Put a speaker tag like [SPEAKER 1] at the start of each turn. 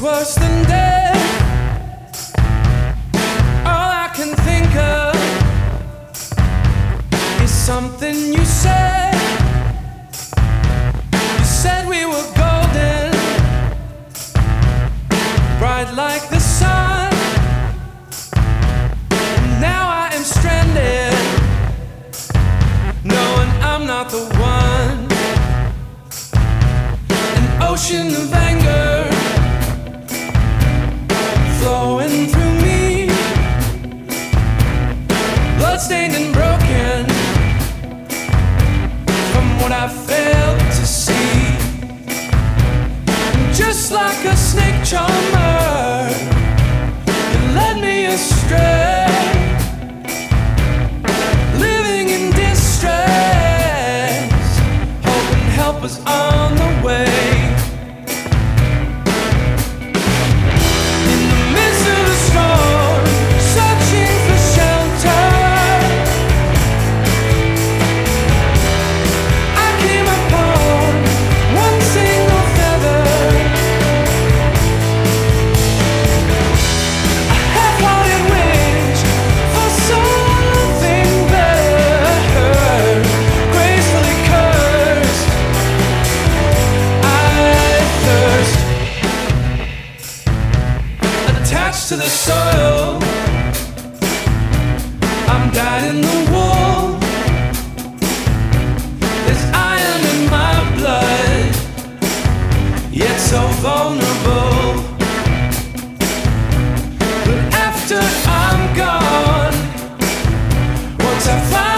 [SPEAKER 1] worse than dead. All I can think of is something you said. You said we were golden, bright like the sun. Now I am stranded, knowing I'm not the one. An ocean of anger flowing through me, bloodstained and broken from what I failed to see. Just like a snake charmer, you led me astray, living in distress, hoping help was on the way. In the midst of the storm, searching for shelter, I came upon one single feather, a half-hearted wish for something better, gracefully cursed. I thirst, attached to the soil, I'm dyed in the wool. There's iron in my blood, yet so vulnerable. But after I'm gone, once I find